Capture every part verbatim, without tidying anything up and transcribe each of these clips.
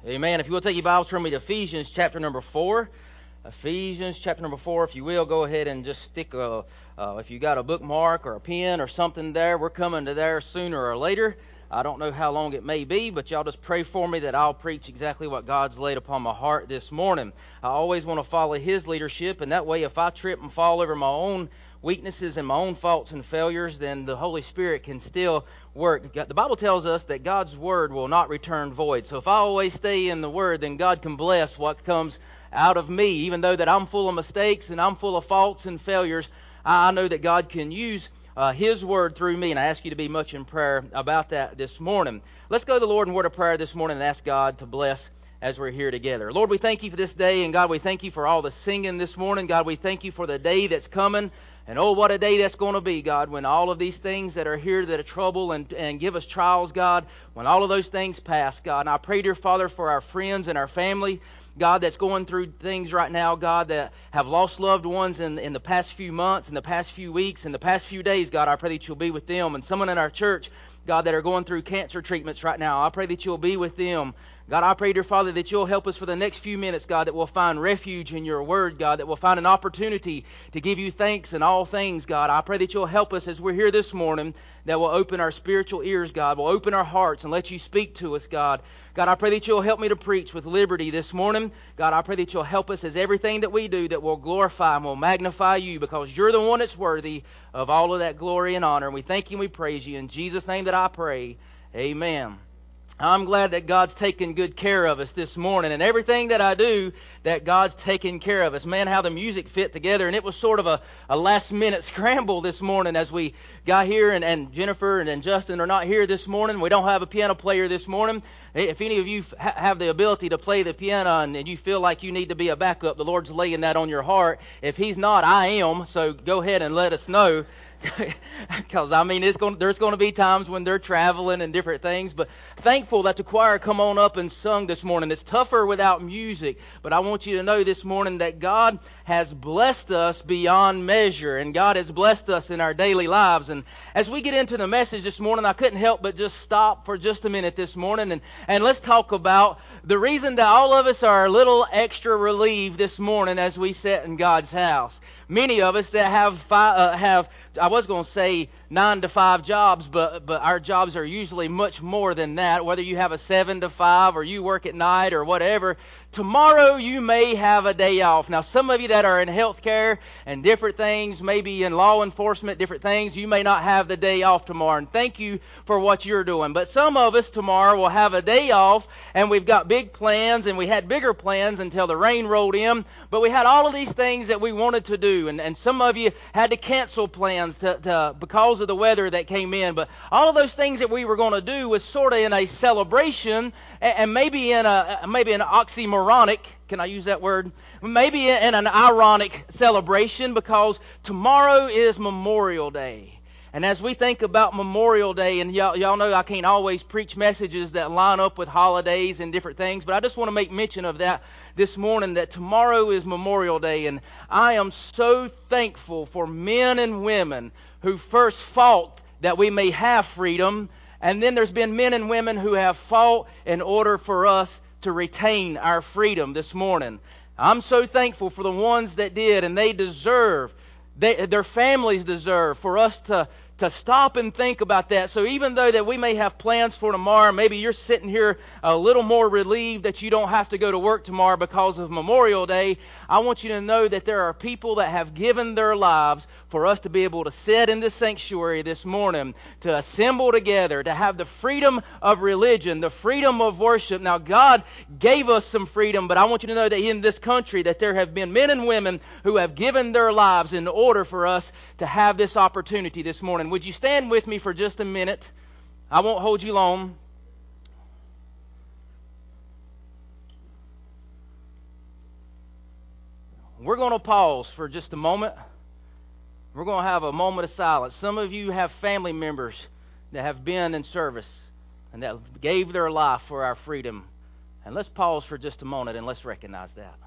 Amen. If you will take your Bibles, turn me to Ephesians chapter number four. Ephesians chapter number four. If you will, go ahead and just stick a, uh, if you got a bookmark or a pen or something there, we're coming to there sooner or later. I don't know how long it may be, but y'all just pray for me that I'll preach exactly what God's laid upon my heart this morning. I always want to follow His leadership, and that way if I trip and fall over my own weaknesses and my own faults and failures, then the Holy Spirit can still work. The Bible tells us that God's Word will not return void. So if I always stay in the Word, then God can bless what comes out of me. Even though that I'm full of mistakes and I'm full of faults and failures, I know that God can use uh, His Word through me, and I ask you to be much in prayer about that this morning. Let's go to the Lord in word of prayer this morning and ask God to bless as we're here together. Lord, we thank you for this day, and God, we thank you for all the singing this morning. God, we thank you for the day that's coming. And oh, what a day that's going to be, God, when all of these things that are here that are trouble and, and give us trials, God, when all of those things pass, God. And I pray, dear Father, for our friends and our family, God, that's going through things right now, God, that have lost loved ones in, in the past few months, in the past few weeks, in the past few days, God, I pray that you'll be with them. And someone in our church, God, that are going through cancer treatments right now, I pray that you'll be with them. God, I pray, dear Father, that you'll help us for the next few minutes, God, that we'll find refuge in your word, God, that we'll find an opportunity to give you thanks in all things, God. I pray that you'll help us as we're here this morning, that we'll open our spiritual ears, God. We'll open our hearts and let you speak to us, God. God, I pray that you'll help me to preach with liberty this morning. God, I pray that you'll help us as everything that we do, that we'll glorify and we'll magnify you, because you're the one that's worthy of all of that glory and honor. And we thank you and we praise you. In Jesus' name that I pray, amen. I'm glad that God's taking good care of us this morning, and everything that I do, that God's taking care of us. Man, how the music fit together, and it was sort of a, a last-minute scramble this morning as we got here, and, and Jennifer and, and Justin are not here this morning. We don't have a piano player this morning. If any of you ha- have the ability to play the piano and, and you feel like you need to be a backup, the Lord's laying that on your heart. If He's not, I am, so go ahead and let us know. Because, I mean, it's going, there's going to be times when they're traveling and different things. But thankful that the choir come on up and sung this morning. It's tougher without music. But I want you to know this morning that God has blessed us beyond measure. And God has blessed us in our daily lives. And as we get into the message this morning, I couldn't help but just stop for just a minute this morning. And, and let's talk about the reason that all of us are a little extra relieved this morning as we sit in God's house. Many of us that have five, uh, have I was going to say nine to five jobs, but but our jobs are usually much more than that. Whether you have a seven to five or you work at night or whatever, tomorrow you may have a day off. Now, some of you that are in healthcare and different things, maybe in law enforcement, different things, you may not have the day off tomorrow. And thank you for what you're doing. But some of us tomorrow will have a day off, and we've got big plans, and we had bigger plans until the rain rolled in. But we had all of these things that we wanted to do, and, and some of you had to cancel plans to, to because of the weather that came in. But all of those things that we were going to do was sort of in a celebration, and, and maybe in a maybe an oxymoronic. Can I use that word? Maybe in an ironic celebration, because tomorrow is Memorial Day. And as we think about Memorial Day, and y'all, y'all know I can't always preach messages that line up with holidays and different things, but I just want to make mention of that this morning, that tomorrow is Memorial Day. And I am so thankful for men and women who first fought that we may have freedom, and then there's been men and women who have fought in order for us to retain our freedom this morning. I'm so thankful for the ones that did, and they deserve, they, their families deserve for us to to stop and think about that. So even though that we may have plans for tomorrow, maybe you're sitting here a little more relieved that you don't have to go to work tomorrow because of Memorial Day, I want you to know that there are people that have given their lives for us to be able to sit in this sanctuary this morning, to assemble together, to have the freedom of religion, the freedom of worship. Now, God gave us some freedom, but I want you to know that in this country that there have been men and women who have given their lives in order for us to have this opportunity this morning. Would you stand with me for just a minute? I won't hold you long. We're going to pause for just a moment. We're going to have a moment of silence. Some of you have family members that have been in service and that gave their life for our freedom. And let's pause for just a moment and let's recognize that.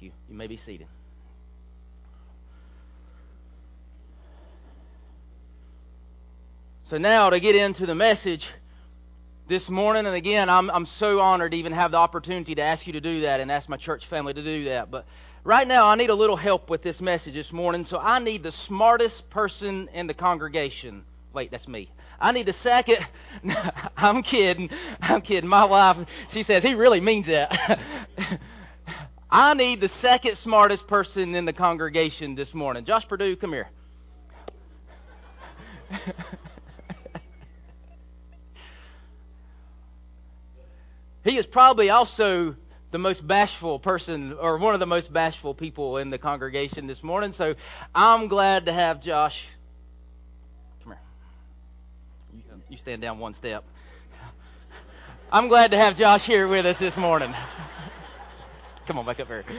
you. You may be seated. So now to get into the message this morning, and again, I'm I'm so honored to even have the opportunity to ask you to do that and ask my church family to do that. But right now, I need a little help with this message this morning, so I need the smartest person in the congregation. Wait, that's me. I need the second. I'm kidding. I'm kidding. My wife, she says, he really means that. I need the second smartest person in the congregation this morning. Josh Purdue, come here. He is probably also the most bashful person, or one of the most bashful people in the congregation this morning. So I'm glad to have Josh. Come here. You, you stand down one step. I'm glad to have Josh here with us this morning. Come on, back up here.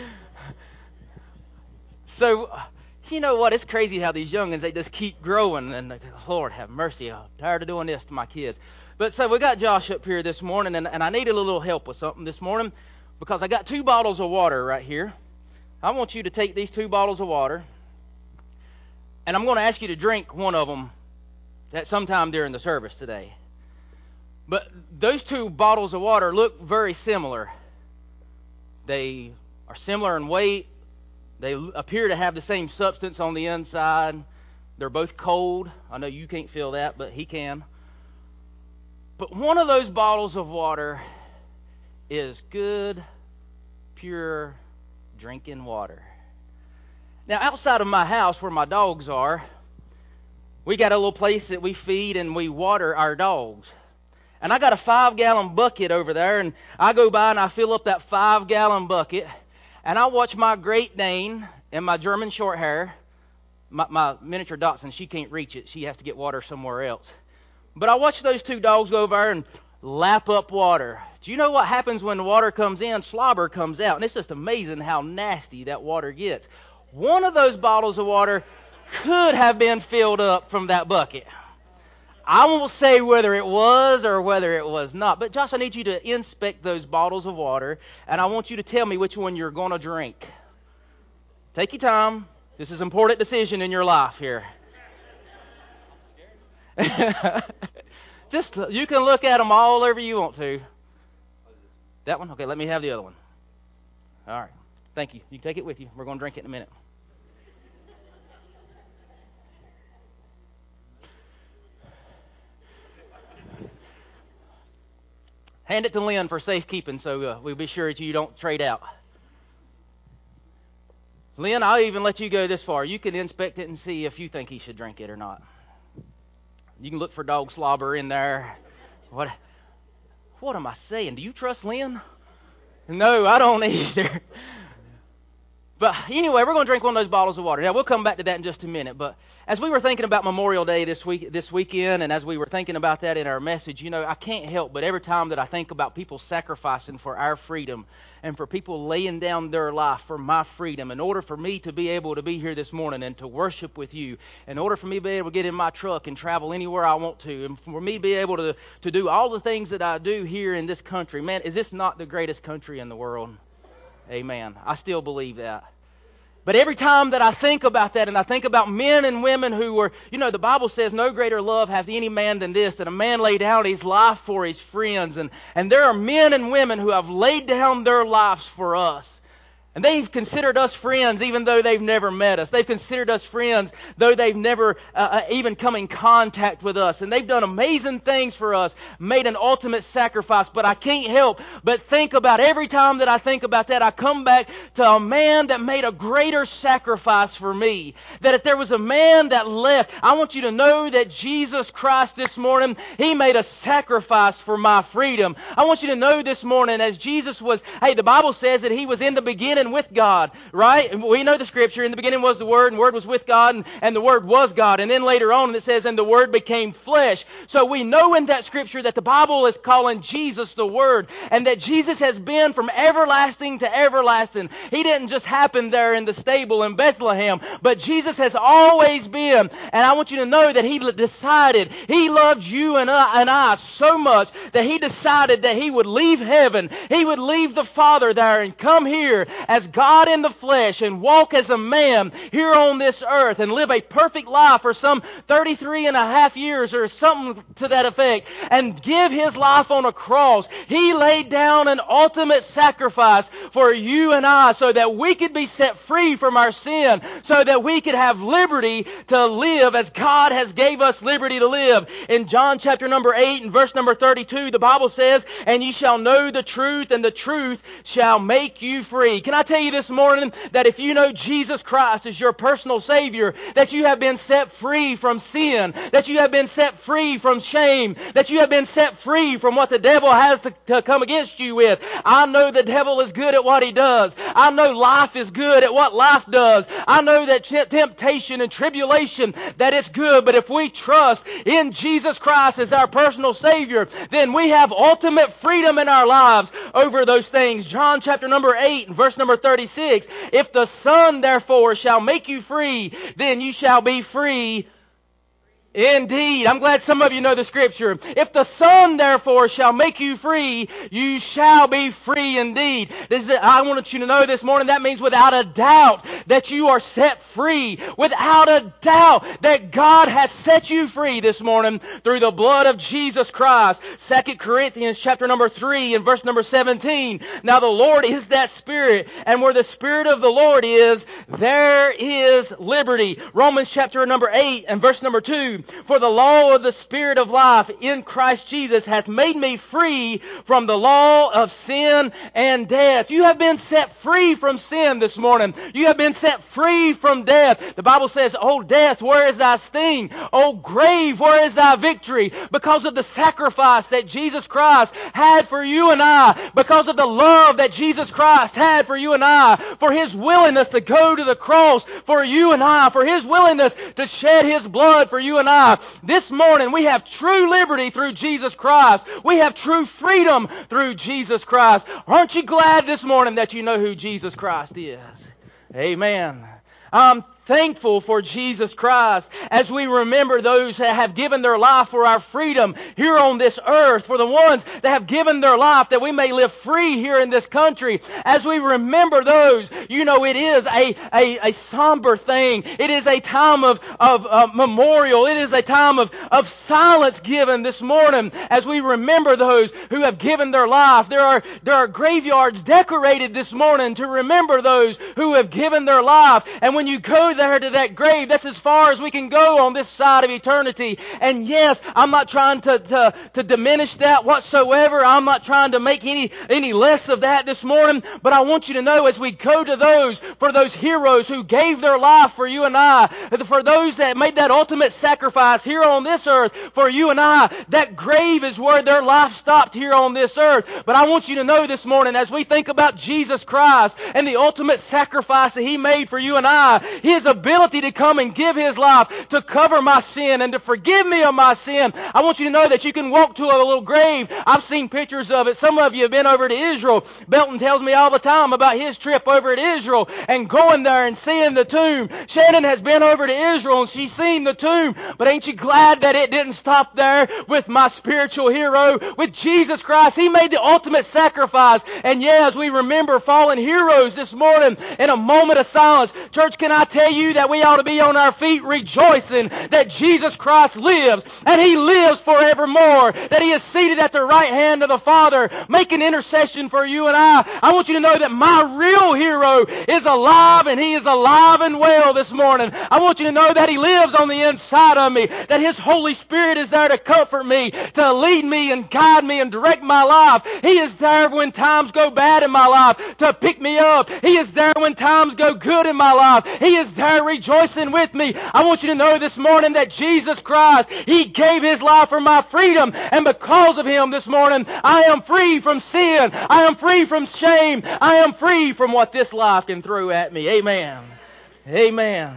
So, you know what? It's crazy how these youngins, they just keep growing. And they, Lord have mercy, I'm tired of doing this to my kids. But so we got Josh up here this morning, and, and I needed a little help with something this morning because I got two bottles of water right here. I want you to take these two bottles of water, and I'm going to ask you to drink one of them at some time during the service today. But those two bottles of water look very similar. They are similar in weight. They appear to have the same substance on the inside. They're both cold. I know you can't feel that, but he can. But one of those bottles of water is good, pure drinking water. Now, outside of my house where my dogs are, we got a little place that we feed and we water our dogs. And I got a five-gallon bucket over there, and I go by and I fill up that five-gallon bucket, and I watch my Great Dane and my German Shorthair, my, my miniature Dachshund, she can't reach it. She has to get water somewhere else. But I watch those two dogs go over there and lap up water. Do you know what happens when the water comes in? Slobber comes out. And it's just amazing how nasty that water gets. One of those bottles of water could have been filled up from that bucket. I won't say whether it was or whether it was not. But Josh, I need you to inspect those bottles of water, and I want you to tell me which one you're going to drink. Take your time. This is an important decision in your life here. Just, you can look at them all over you want to. That one? Okay, let me have the other one. All right. Thank you. You can take it with you. We're going to drink it in a minute. Hand it to Lynn for safekeeping so uh, we'll be sure that you don't trade out. Lynn, I'll even let you go this far. You can inspect it and see if you think he should drink it or not. You can look for dog slobber in there. What What am I saying? Do you trust Lynn? No, I don't either. But anyway, we're going to drink one of those bottles of water. Now, we'll come back to that in just a minute. But as we were thinking about Memorial Day this week, this weekend, and as we were thinking about that in our message, you know, I can't help but every time that I think about people sacrificing for our freedom and for people laying down their life for my freedom, in order for me to be able to be here this morning and to worship with you, in order for me to be able to get in my truck and travel anywhere I want to, and for me to be able to, to do all the things that I do here in this country, man, is this not the greatest country in the world? Amen. I still believe that. But every time that I think about that, and I think about men and women who were, you know, the Bible says, no greater love hath any man than this, that a man lay down his life for his friends. And, and there are men and women who have laid down their lives for us. And they've considered us friends even though they've never met us. They've considered us friends though they've never uh, even come in contact with us. And they've done amazing things for us, made an ultimate sacrifice. But I can't help but think about, every time that I think about that, I come back to a man that made a greater sacrifice for me. That if there was a man that left, I want you to know that Jesus Christ this morning, He made a sacrifice for my freedom. I want you to know this morning, as Jesus was, hey, the Bible says that He was in the beginning with God, right? We know the scripture. In the beginning was the Word, and the Word was with God, and, and the Word was God. And then later on it says, and the Word became flesh. So we know in that scripture that the Bible is calling Jesus the Word, and that Jesus has been from everlasting to everlasting. He didn't just happen there in the stable in Bethlehem, but Jesus has always been. And I want you to know that He decided, He loved you and I, and I so much that He decided that He would leave heaven. He would leave the Father there and come here as God in the flesh and walk as a man here on this earth and live a perfect life for some thirty-three and a half years or something to that effect and give His life on a cross. He laid down an ultimate sacrifice for you and I so that we could be set free from our sin, so that we could have liberty to live as God has gave us liberty to live. In John chapter number eight and verse number thirty-two, the Bible says, "And ye shall know the truth, and the truth shall make you free." Can I tell you this morning that if you know Jesus Christ as your personal Savior, that you have been set free from sin, that you have been set free from shame, that you have been set free from what the devil has to, to come against you with. I know the devil is good at what he does. I know life is good at what life does. I know that temptation and tribulation, that it's good, but if we trust in Jesus Christ as our personal Savior, then we have ultimate freedom in our lives over those things. John chapter number eight and verse number thirty-six, "If the Son therefore shall make you free, then you shall be free indeed." I'm glad some of you know the scripture. "If the Son therefore shall make you free, you shall be free indeed." This is, I want you to know this morning, that means without a doubt that you are set free. Without a doubt that God has set you free this morning through the blood of Jesus Christ. Second Corinthians chapter number three and verse number seventeen. "Now the Lord is that Spirit, and where the Spirit of the Lord is, there is liberty." Romans chapter number eight and verse number two. "For the law of the Spirit of life in Christ Jesus hath made me free from the law of sin and death." You have been set free from sin this morning. You have been set free from death. The Bible says, "O death, where is thy sting? O grave, where is thy victory?" Because of the sacrifice that Jesus Christ had for you and I, because of the love that Jesus Christ had for you and I, for His willingness to go to the cross for you and I, for His willingness to shed His blood for you and I. This morning we have true liberty through Jesus Christ. We have true freedom through Jesus Christ. Aren't you glad this morning that you know who Jesus Christ is? Amen. I'm thankful for Jesus Christ as we remember those that have given their life for our freedom here on this earth, for the ones that have given their life that we may live free here in this country. As we remember those, you know, it is a, a, a somber thing. It is a time of, of uh, memorial. It is a time of, of silence given this morning as we remember those who have given their life. There are, there are graveyards decorated this morning to remember those who have given their life. And when you go there to that grave, that's as far as we can go on this side of eternity. And yes, I'm not trying to, to, to diminish that whatsoever. I'm not trying to make any, any less of that this morning. But I want you to know as we go to those, for those heroes who gave their life for you and I, for those that made that ultimate sacrifice here on this earth for you and I, that grave is where their life stopped here on this earth. But I want you to know this morning, as we think about Jesus Christ and the ultimate sacrifice that He made for you and I, His ability to come and give His life to cover my sin and to forgive me of my sin. I want you to know that you can walk to a little grave. I've seen pictures of it. Some of you have been over to Israel. Belton tells me all the time about his trip over to Israel and going there and seeing the tomb. Shannon has been over to Israel and she's seen the tomb. But ain't you glad that it didn't stop there with my spiritual hero, with Jesus Christ? He made the ultimate sacrifice. And yeah, as we remember fallen heroes this morning in a moment of silence, church, can I tell you that we ought to be on our feet rejoicing that Jesus Christ lives and He lives forevermore, that He is seated at the right hand of the Father making intercession for you and I. I want you to know that my real hero is alive, and He is alive and well this morning. I want you to know that He lives on the inside of me, that His Holy Spirit is there to comfort me, to lead me and guide me and direct my life. He is there when times go bad in my life to pick me up. He is there when times go good in my life. He is there rejoicing with me. I want you to know this morning that Jesus Christ, He gave His life for my freedom, and because of Him this morning, I am free from sin. I am free from shame. I am free from what this life can throw at me. Amen. Amen.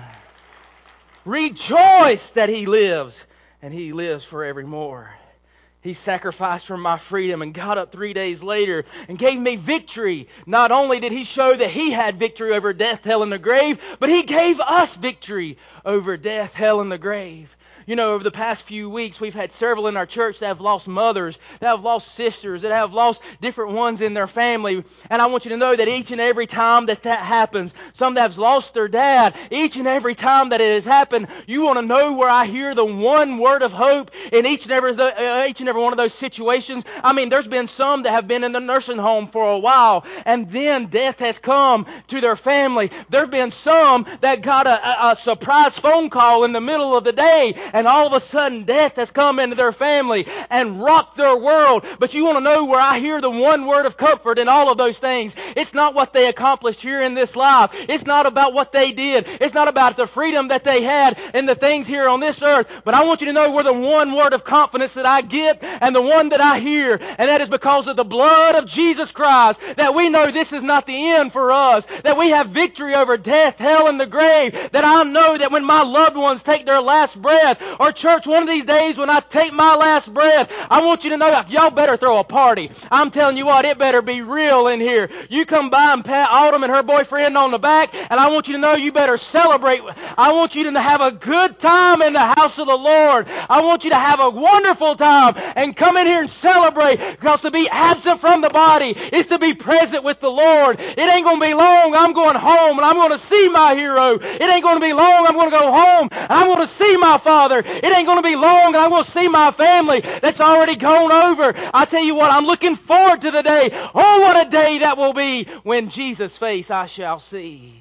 Rejoice that He lives, and He lives forevermore. He sacrificed for my freedom and got up three days later and gave me victory. Not only did He show that He had victory over death, hell, and the grave, but He gave us victory over death, hell, and the grave. You know, over the past few weeks, we've had several in our church that have lost mothers, that have lost sisters, that have lost different ones in their family. And I want you to know that each and every time that that happens, some that have lost their dad, each and every time that it has happened, you want to know where I hear the one word of hope in each and every uh, each and every one of those situations. I mean, there's been some that have been in the nursing home for a while, and then death has come to their family. There's been some that got a, a, a surprise phone call in the middle of the day, and all of a sudden death has come into their family and rocked their world. But you want to know where I hear the one word of comfort in all of those things. It's not what they accomplished here in this life. It's not about what they did. It's not about the freedom that they had and the things here on this earth. But I want you to know where the one word of confidence that I get and the one that I hear, and that is because of the blood of Jesus Christ, that we know this is not the end for us, that we have victory over death, hell, and the grave, that I know that when my loved ones take their last breath, or church, one of these days when I take my last breath, I want you to know, y'all better throw a party. I'm telling you what, it better be real in here. You come by and pat Autumn and her boyfriend on the back, and I want you to know you better celebrate. I want you to have a good time in the house of the Lord. I want you to have a wonderful time and come in here and celebrate, because to be absent from the body is to be present with the Lord. It ain't going to be long. I'm going home and I'm going to see my hero. It ain't going to be long. I'm going to go home and I'm going to see my father. It ain't going to be long and I'm going to see my family that's already gone over. I tell you what, I'm looking forward to the day. Oh, what a day that will be when Jesus' face I shall see.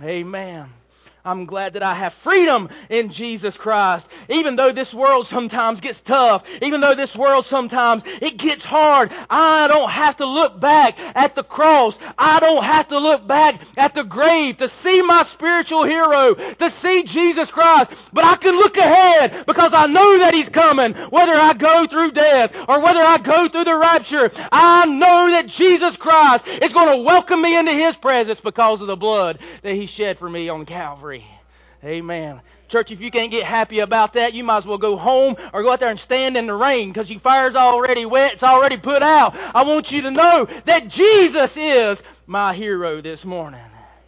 Amen. I'm glad that I have freedom in Jesus Christ. Even though this world sometimes gets tough, even though this world sometimes it gets hard, I don't have to look back at the cross. I don't have to look back at the grave to see my spiritual hero, to see Jesus Christ. But I can look ahead because I know that He's coming. Whether I go through death or whether I go through the rapture, I know that Jesus Christ is going to welcome me into His presence because of the blood that He shed for me on Calvary. Amen. Church, if you can't get happy about that, you might as well go home or go out there and stand in the rain, because your fire's already wet. It's already put out. I want you to know that Jesus is my hero this morning.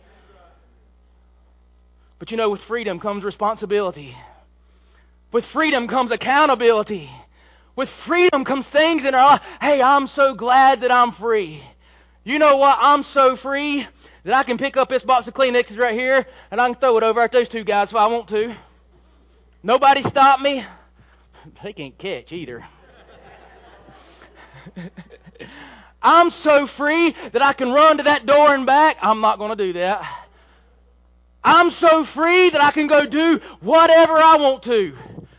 But you know, with freedom comes responsibility. With freedom comes accountability. With freedom comes things in our life. Hey, I'm so glad that I'm free. You know what? I'm so free that I can pick up this box of Kleenexes right here and I can throw it over at those two guys if I want to. Nobody stop me. They can't catch either. I'm so free that I can run to that door and back. I'm not going to do that. I'm so free that I can go do whatever I want to.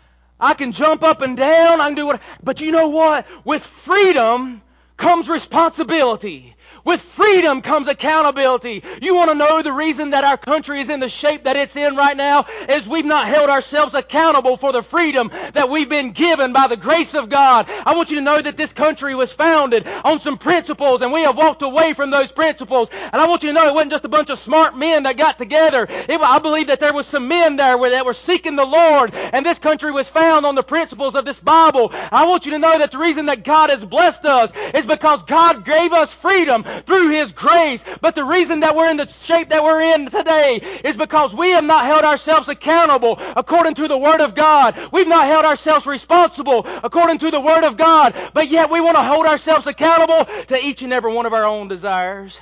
I can jump up and down. I can do what. But you know what? With freedom comes responsibility. With freedom comes accountability. You want to know the reason that our country is in the shape that it's in right now is we've not held ourselves accountable for the freedom that we've been given by the grace of God. I want you to know that this country was founded on some principles, and we have walked away from those principles. And I want you to know it wasn't just a bunch of smart men that got together. It, I believe that there was some men there where, that were seeking the Lord, and this country was found on the principles of this Bible. I want you to know that the reason that God has blessed us is because God gave us freedom through His grace. But the reason that we're in the shape that we're in today is because we have not held ourselves accountable according to the Word of God. We've not held ourselves responsible according to the Word of God. But yet we want to hold ourselves accountable to each and every one of our own desires.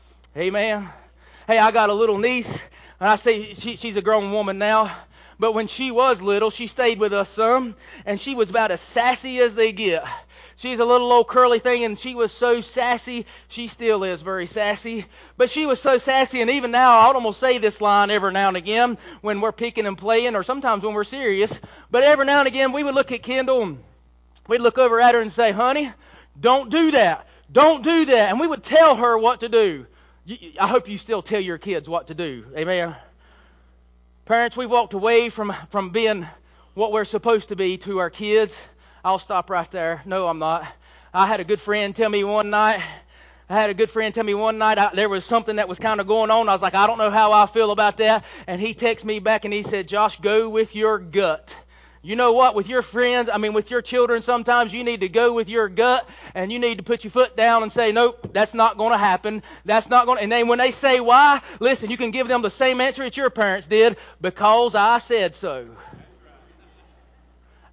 Amen. Hey, I got a little niece, and I say she, she's a grown woman now. But when she was little, she stayed with us some, and she was about as sassy as they get. She's a little old curly thing, and she was so sassy. She still is very sassy. But she was so sassy, and even now, I'll almost say this line every now and again when we're picking and playing, or sometimes when we're serious. But every now and again, we would look at Kendall, and we'd look over at her and say, honey, don't do that. Don't do that. And we would tell her what to do. I hope you still tell your kids what to do. Amen. Parents, we've walked away from, from being what we're supposed to be to our kids. I'll stop right there. No, I'm not. I had a good friend tell me one night, I had a good friend tell me one night I, there was something that was kind of going on. I was like, I don't know how I feel about that. And he texted me back and he said, Josh, go with your gut. You know what? With your friends, I mean, with your children, sometimes you need to go with your gut and you need to put your foot down and say, nope, that's not going to happen. That's not going to. And then when they say why, listen, you can give them the same answer that your parents did, because I said so.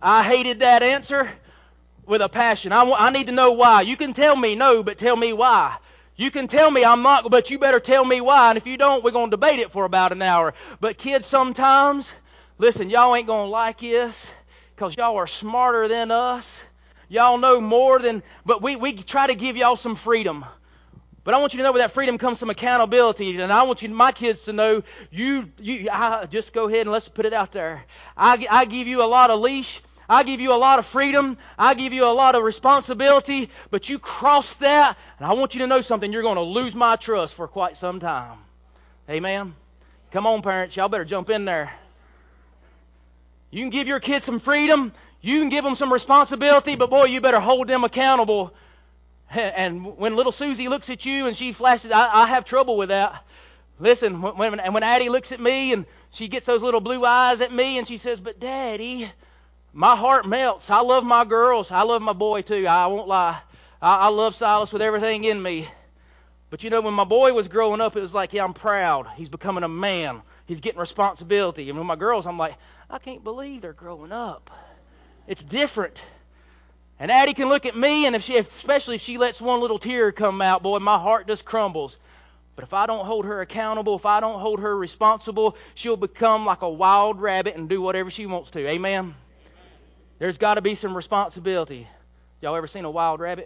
I hated that answer with a passion. I, I need to know why. You can tell me no, but tell me why. You can tell me I'm not, but you better tell me why. And if you don't, we're going to debate it for about an hour. But kids, sometimes, listen, y'all ain't going to like this because y'all are smarter than us. Y'all know more than, but we, we try to give y'all some freedom. But I want you to know with that freedom comes some accountability. And I want you, my kids to know, you, you I, just go ahead and let's put it out there. I, I give you a lot of leash. I give you a lot of freedom. I give you a lot of responsibility. But you cross that, and I want you to know something. You're going to lose my trust for quite some time. Amen? Come on, parents. Y'all better jump in there. You can give your kids some freedom. You can give them some responsibility. But boy, you better hold them accountable. And when little Susie looks at you and she flashes, I, I have trouble with that. Listen, when, when Addie looks at me and she gets those little blue eyes at me and she says, but Daddy, my heart melts. I love my girls. I love my boy too. I won't lie. I, I love Silas with everything in me. But you know, when my boy was growing up, it was like, yeah, I'm proud. He's becoming a man. He's getting responsibility. And with my girls, I'm like, I can't believe they're growing up. It's different. And Addie can look at me, and if she, especially if she lets one little tear come out, boy, my heart just crumbles. But if I don't hold her accountable, if I don't hold her responsible, she'll become like a wild rabbit and do whatever she wants to. Amen? There's got to be some responsibility. Y'all ever seen a wild rabbit?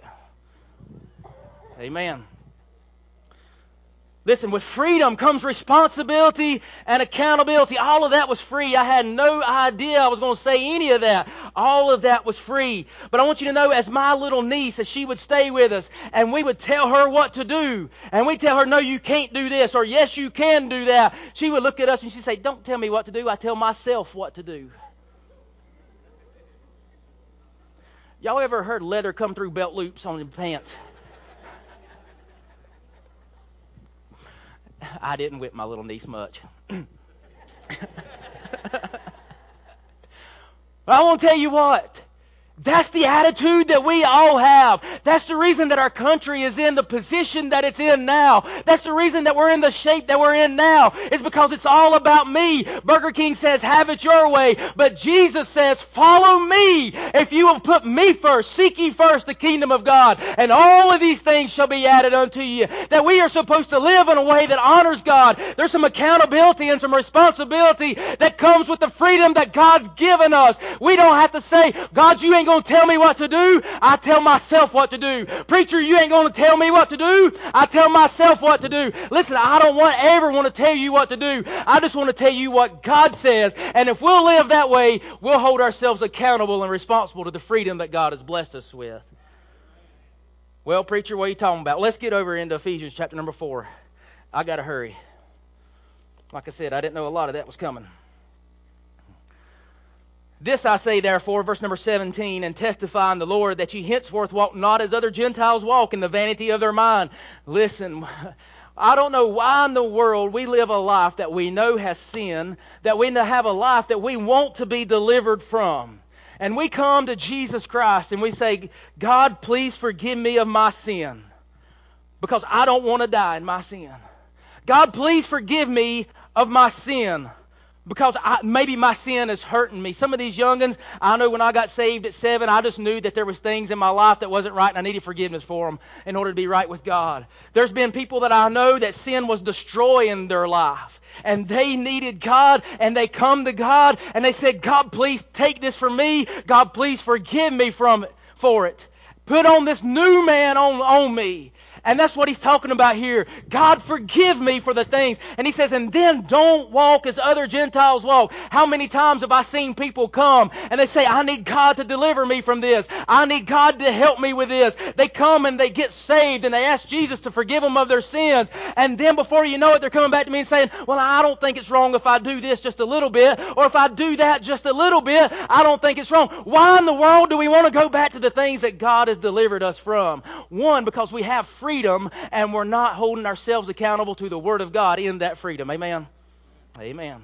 Amen. Listen, with freedom comes responsibility and accountability. All of that was free. I had no idea I was going to say any of that. All of that was free. But I want you to know, as my little niece, as she would stay with us, and we would tell her what to do, and we tell her, no, you can't do this, or yes, you can do that, she would look at us and she'd say, don't tell me what to do. I tell myself what to do. Y'all ever heard leather come through belt loops on your pants? I didn't whip my little niece much. I want to tell you what. That's the attitude that we all have. That's the reason that our country is in the position that it's in now. That's the reason that we're in the shape that we're in now. It's because it's all about me. Burger King says, have it your way. But Jesus says, follow me. If you will put me first, seek ye first the kingdom of God, and all of these things shall be added unto you. That we are supposed to live in a way that honors God. There's some accountability and some responsibility that comes with the freedom that God's given us. We don't have to say, God, you ain't going to tell me what to do. I tell myself what to do. Preacher, you ain't going to tell me what to do. I tell myself what to do. Listen, I don't want ever want to tell you what to do. I just want to tell you what God says. And if we'll live that way, we'll hold ourselves accountable and responsible to the freedom that God has blessed us with. Well, preacher, what are you talking about? Let's get over into Ephesians chapter number four. I got to hurry. Like I said, I didn't know a lot of that was coming. This I say, therefore, verse number seventeen, and testify in the Lord that ye henceforth walk not as other Gentiles walk in the vanity of their mind. Listen, I don't know why in the world we live a life that we know has sin, that we have a life that we want to be delivered from. And we come to Jesus Christ and we say, God, please forgive me of my sin, because I don't want to die in my sin. God, please forgive me of my sin, because I, maybe my sin is hurting me. Some of these young'uns, I know when I got saved at seven, I just knew that there was things in my life that wasn't right, and I needed forgiveness for them in order to be right with God. There's been people that I know that sin was destroying their life, and they needed God, and they come to God, and they said, God, please take this from me. God, please forgive me from it, for it. Put on this new man on, on me. And that's what he's talking about here. God, forgive me for the things. And he says, and then don't walk as other Gentiles walk. How many times have I seen people come and they say, I need God to deliver me from this. I need God to help me with this. They come and they get saved and they ask Jesus to forgive them of their sins. And then before you know it, they're coming back to me and saying, well, I don't think it's wrong if I do this just a little bit, or if I do that just a little bit. I don't think it's wrong. Why in the world do we want to go back to the things that God has delivered us from? One, because we have freedom. Freedom, and we're not holding ourselves accountable to the Word of God in that freedom. Amen? Amen.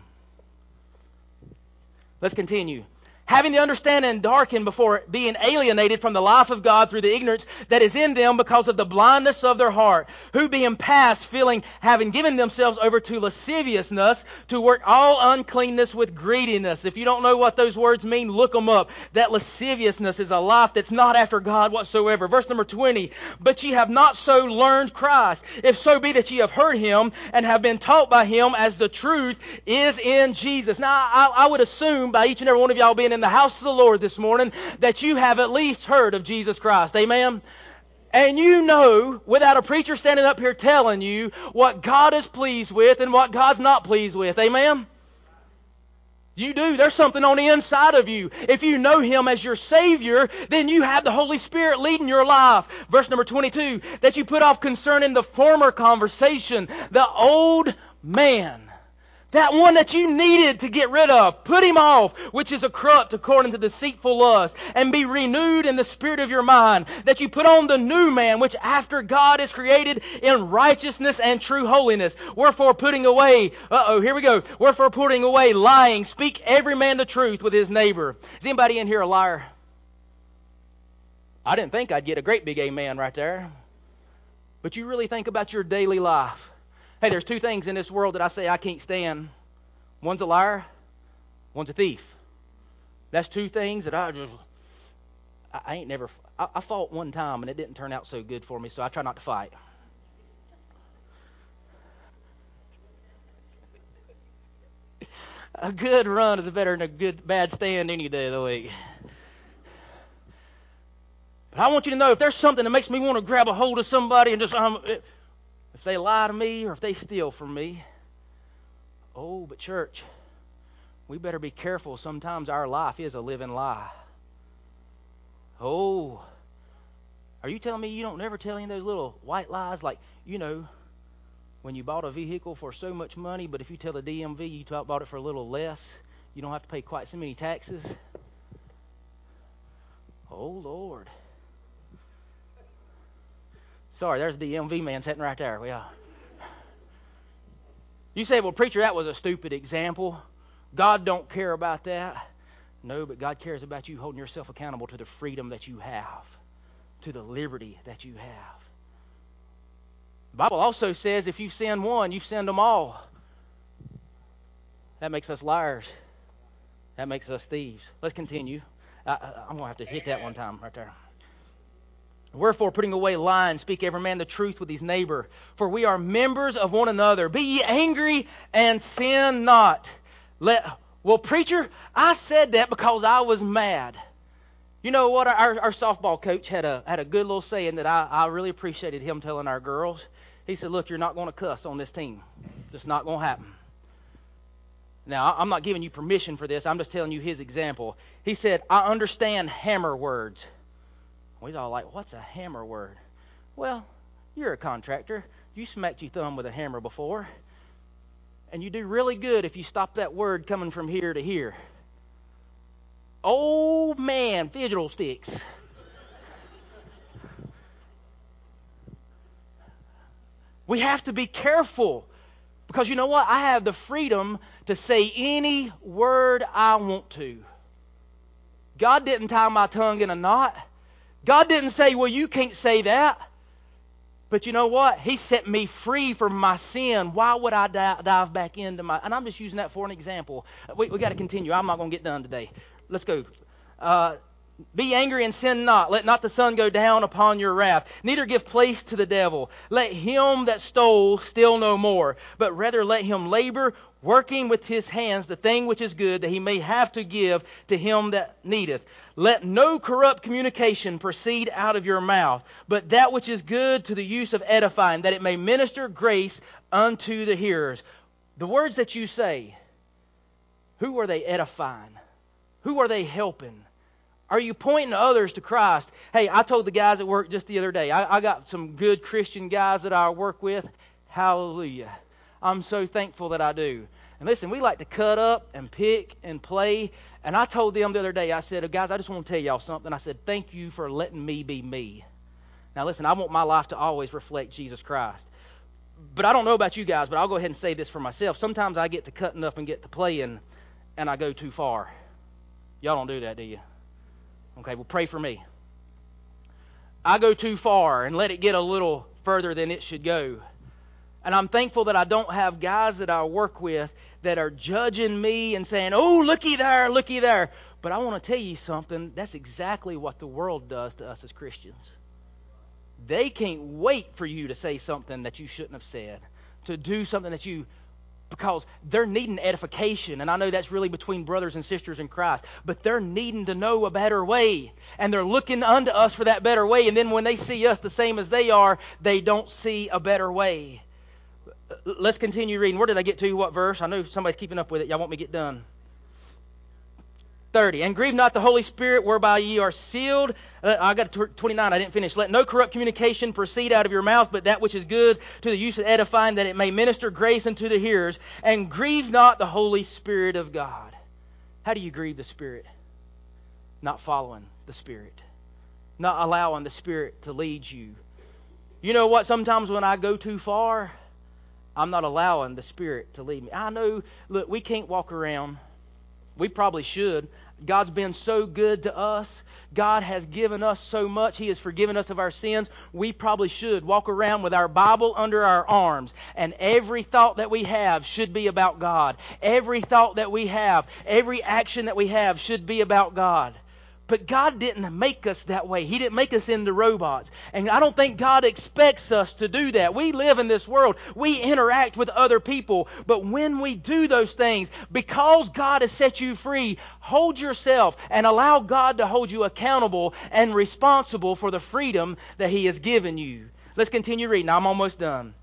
Let's continue. Having the understanding darkened before being alienated from the life of God through the ignorance that is in them because of the blindness of their heart, who being past feeling having given themselves over to lasciviousness, to work all uncleanness with greediness. If you don't know what those words mean, look them up. That lasciviousness is a life that's not after God whatsoever. Verse number twenty, but ye have not so learned Christ, if so be that ye have heard him and have been taught by him as the truth is in Jesus. Now, I, I would assume by each and every one of y'all being in the house of the Lord this morning that you have at least heard of Jesus Christ. Amen? And you know, without a preacher standing up here telling you what God is pleased with and what God's not pleased with. Amen? You do. There's something on the inside of you. If you know Him as your Savior, then you have the Holy Spirit leading your life. Verse number twenty-two, that you put off concerning the former conversation, the old man. That one that you needed to get rid of, put him off, which is a corrupt according to deceitful lust, and be renewed in the spirit of your mind, that you put on the new man, which after God is created in righteousness and true holiness. Wherefore putting away, uh-oh, here we go, wherefore putting away lying, speak every man the truth with his neighbor. Is anybody in here a liar? I didn't think I'd get a great big amen right there. But you really think about your daily life. Hey, there's two things in this world that I say I can't stand. One's a liar, one's a thief. That's two things that I just, I, I ain't never, I, I fought one time and it didn't turn out so good for me, so I try not to fight. A good run is better than a good bad stand any day of the week. But I want you to know, if there's something that makes me want to grab a hold of somebody and just, um, it, if they lie to me or if they steal from me, oh, but church, we better be careful. Sometimes our life is a living lie. Oh, are you telling me you don't never tell any of those little white lies like, you know, when you bought a vehicle for so much money, but if you tell the D M V you bought it for a little less, you don't have to pay quite so many taxes? Oh, Lord. Sorry, there's the D M V man sitting right there. Yeah. You say, well, preacher, that was a stupid example. God don't care about that. No, but God cares about you holding yourself accountable to the freedom that you have, to the liberty that you have. The Bible also says if you sin one, you've sinned them all. That makes us liars. That makes us thieves. Let's continue. I, I, I'm going to have to hit that one time right there. Wherefore, putting away lying, speak every man the truth with his neighbor. For we are members of one another. Be ye angry and sin not. Let Well, preacher, I said that because I was mad. You know what? Our, our softball coach had a had a good little saying that I, I really appreciated him telling our girls. He said, look, you're not going to cuss on this team. It's not going to happen. Now, I'm not giving you permission for this. I'm just telling you his example. He said, I understand hammer words. We's all like, what's a hammer word? Well, you're a contractor. You smacked your thumb with a hammer before. And you do really good if you stop that word coming from here to here. Oh, man, fidget sticks. We have to be careful. Because you know what? I have the freedom to say any word I want to. God didn't tie my tongue in a knot. God didn't say, well, you can't say that. But you know what? He set me free from my sin. Why would I di- dive back into my... And I'm just using that for an example. We, we got to continue. I'm not going to get done today. Let's go. Uh, Be angry and sin not. Let not the sun go down upon your wrath. Neither give place to the devil. Let him that stole steal no more. But rather let him labor, working with his hands the thing which is good, that he may have to give to him that needeth. Let no corrupt communication proceed out of your mouth, but that which is good to the use of edifying, that it may minister grace unto the hearers. The words that you say, who are they edifying? Who are they helping? Are you pointing others to Christ? Hey, I told the guys at work just the other day, I, I got some good Christian guys that I work with. Hallelujah. I'm so thankful that I do. And listen, we like to cut up and pick and play. And I told them the other day, I said, guys, I just want to tell y'all something. I said, thank you for letting me be me. Now listen, I want my life to always reflect Jesus Christ. But I don't know about you guys, but I'll go ahead and say this for myself. Sometimes I get to cutting up and get to playing, and I go too far. Y'all don't do that, do you? Okay, well, pray for me. I go too far and let it get a little further than it should go. And I'm thankful that I don't have guys that I work with that are judging me and saying, oh, looky there, looky there. But I want to tell you something. That's exactly what the world does to us as Christians. They can't wait for you to say something that you shouldn't have said, to do something that you, because they're needing edification. And I know that's really between brothers and sisters in Christ. But they're needing to know a better way. And they're looking unto us for that better way. And then when they see us the same as they are, they don't see a better way. Let's continue reading. Where did I get to? What verse? I know somebody's keeping up with it. Y'all want me to get done? thirty. And grieve not the Holy Spirit, whereby ye are sealed. Uh, I got to twenty-nine. I didn't finish. Let no corrupt communication proceed out of your mouth, but that which is good to the use of edifying, that it may minister grace unto the hearers. And grieve not the Holy Spirit of God. How do you grieve the Spirit? Not following the Spirit. Not allowing the Spirit to lead you. You know what? Sometimes when I go too far, I'm not allowing the Spirit to lead me. I know, look, we can't walk around. We probably should. God's been so good to us. God has given us so much. He has forgiven us of our sins. We probably should walk around with our Bible under our arms. And every thought that we have should be about God. Every thought that we have, every action that we have should be about God. But God didn't make us that way. He didn't make us into robots. And I don't think God expects us to do that. We live in this world. We interact with other people. But when we do those things, because God has set you free, hold yourself and allow God to hold you accountable and responsible for the freedom that He has given you. Let's continue reading. I'm almost done.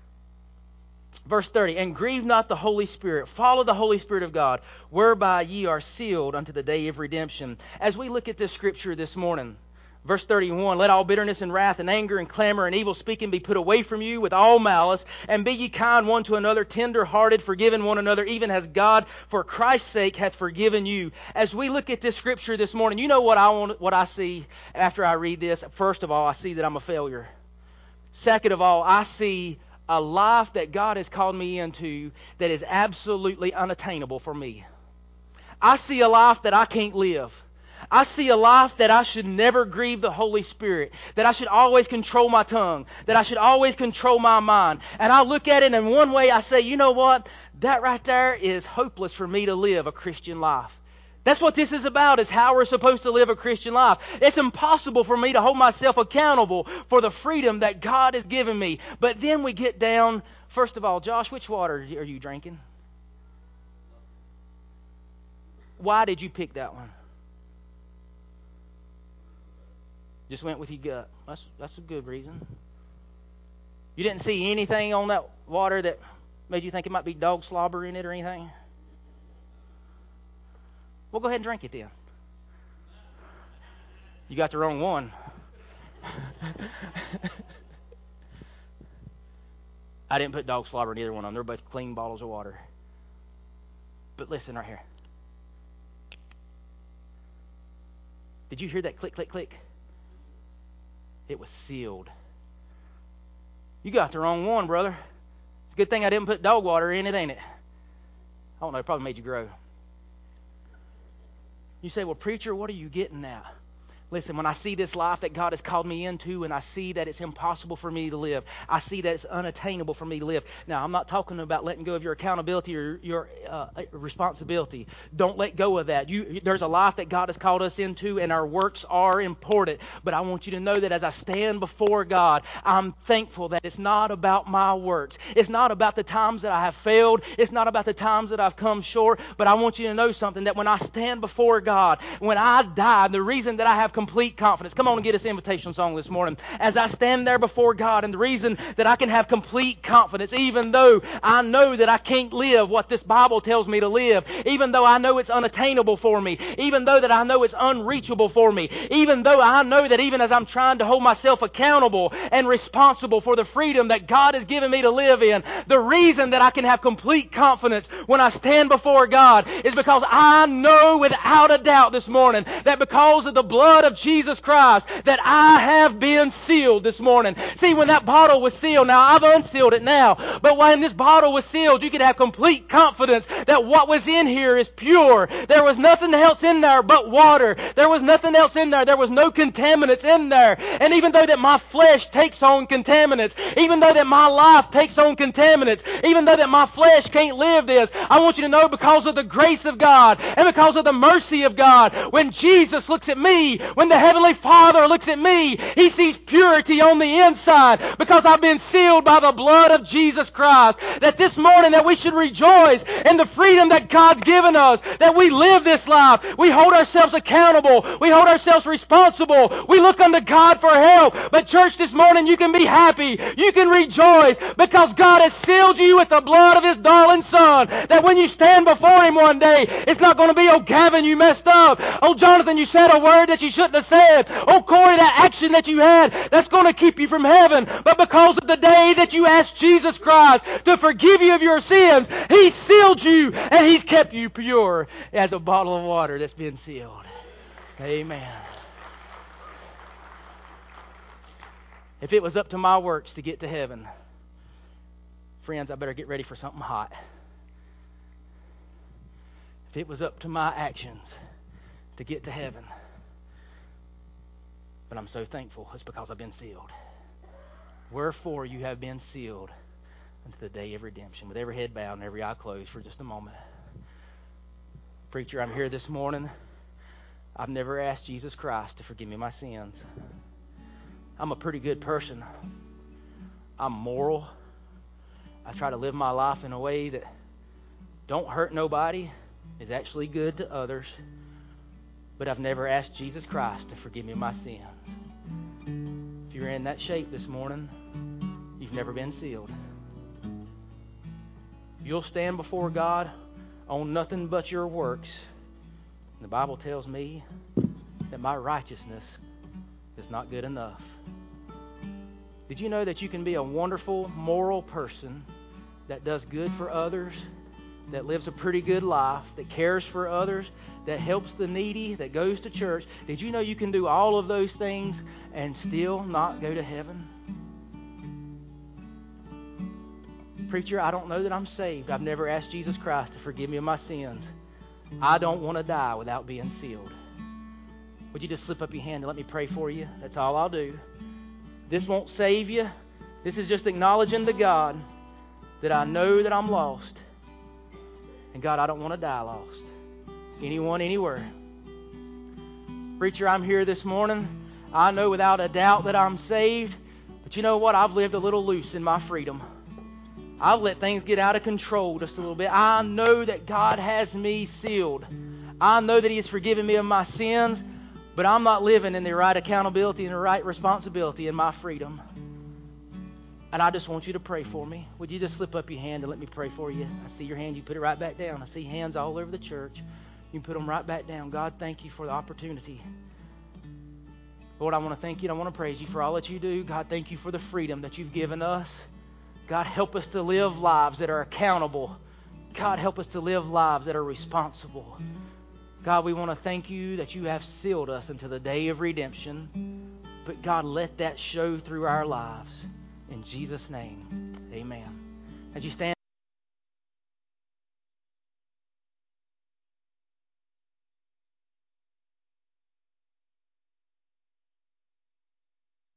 Verse thirty, and grieve not the Holy Spirit. Follow the Holy Spirit of God, whereby ye are sealed unto the day of redemption. As we look at this scripture this morning, verse thirty-one, let all bitterness and wrath and anger and clamor and evil speaking be put away from you with all malice, and be ye kind one to another, tender-hearted, forgiving one another, even as God for Christ's sake hath forgiven you. As we look at this scripture this morning, you know what I want, what I see after I read this? First of all, I see that I'm a failure. Second of all, I see a life that God has called me into that is absolutely unattainable for me. I see a life that I can't live. I see a life that I should never grieve the Holy Spirit, that I should always control my tongue, that I should always control my mind. And I look at it and in one way I say, you know what? That right there is hopeless for me to live a Christian life. That's what this is about, is how we're supposed to live a Christian life. It's impossible for me to hold myself accountable for the freedom that God has given me. But then we get down, first of all, Josh, which water are you drinking? Why did you pick that one? Just went with your gut. That's, that's a good reason. You didn't see anything on that water that made you think it might be dog slobber in it or anything? Well, go ahead and drink it then. You got the wrong one. I didn't put dog slobber in either one of them. They're both clean bottles of water. But listen right here. Did you hear that click, click, click? It was sealed. You got the wrong one, brother. It's a good thing I didn't put dog water in it, ain't it? I don't know, it probably made you grow. You say, well, preacher, what are you getting at? Listen, when I see this life that God has called me into and I see that it's impossible for me to live, I see that it's unattainable for me to live. Now, I'm not talking about letting go of your accountability or your uh, responsibility. Don't let go of that. You, there's a life that God has called us into and our works are important. But I want you to know that as I stand before God, I'm thankful that it's not about my works. It's not about the times that I have failed. It's not about the times that I've come short. But I want you to know something, that when I stand before God, when I die, the reason that I have complete confidence. Come on and get us an invitation song this morning. As I stand there before God, and the reason that I can have complete confidence, even though I know that I can't live what this Bible tells me to live, even though I know it's unattainable for me, even though that I know it's unreachable for me, even though I know that even as I'm trying to hold myself accountable and responsible for the freedom that God has given me to live in, the reason that I can have complete confidence when I stand before God is because I know without a doubt this morning that because of the blood of of Jesus Christ that I have been sealed this morning. See, when that bottle was sealed, now I've unsealed it now, but when this bottle was sealed, you could have complete confidence that what was in here is pure. There was nothing else in there but water. There was nothing else in there. There was no contaminants in there. And even though that my flesh takes on contaminants, even though that my life takes on contaminants, even though that my flesh can't live this, I want you to know, because of the grace of God and because of the mercy of God, when Jesus looks at me, when the Heavenly Father looks at me, He sees purity on the inside because I've been sealed by the blood of Jesus Christ. That this morning that we should rejoice in the freedom that God's given us, that we live this life. We hold ourselves accountable. We hold ourselves responsible. We look unto God for help. But church, this morning you can be happy. You can rejoice because God has sealed you with the blood of His darling Son. That when you stand before Him one day, it's not going to be, oh Gavin, you messed up. Oh Jonathan, you said a word that you shouldn't have said. Oh Corey, that action that you had, that's going to keep you from heaven. But because of the day that you asked Jesus Christ to forgive you of your sins, He sealed you and He's kept you pure as a bottle of water that's been sealed. Amen. If it was up to my works to get to heaven, friends, I better get ready for something hot. If it was up to my actions to get to heaven, but I'm so thankful it's because I've been sealed. Wherefore you have been sealed unto the day of redemption. With every head bowed and every eye closed for just a moment. Preacher, I'm here this morning. I've never asked Jesus Christ to forgive me my sins. I'm a pretty good person. I'm moral. I try to live my life in a way that don't hurt nobody, is actually good to others. But I've never asked Jesus Christ to forgive me my sins. If you're in that shape this morning, you've never been sealed. You'll stand before God on nothing but your works. The Bible tells me that my righteousness is not good enough. Did you know that you can be a wonderful, moral person that does good for others, that lives a pretty good life, that cares for others, that helps the needy, that goes to church? Did you know you can do all of those things and still not go to heaven? Preacher, I don't know that I'm saved. I've never asked Jesus Christ to forgive me of my sins. I don't want to die without being sealed. Would you just slip up your hand and let me pray for you? That's all I'll do. This won't save you. This is just acknowledging to God that I know that I'm lost. And God, I don't want to die lost. Anyone, anywhere. Preacher, I'm here this morning. I know without a doubt that I'm saved. But you know what? I've lived a little loose in my freedom. I've let things get out of control just a little bit. I know that God has me sealed. I know that He has forgiven me of my sins, but I'm not living in the right accountability and the right responsibility in my freedom. And I just want you to pray for me. Would you just slip up your hand and let me pray for you? I see your hand. You put it right back down. I see hands all over the church. You can put them right back down. God, thank you for the opportunity. Lord, I want to thank you and I want to praise you for all that you do. God, thank you for the freedom that you've given us. God, help us to live lives that are accountable. God, help us to live lives that are responsible. God, we want to thank you that you have sealed us until the day of redemption. But God, let that show through our lives. In Jesus' name, amen. As you stand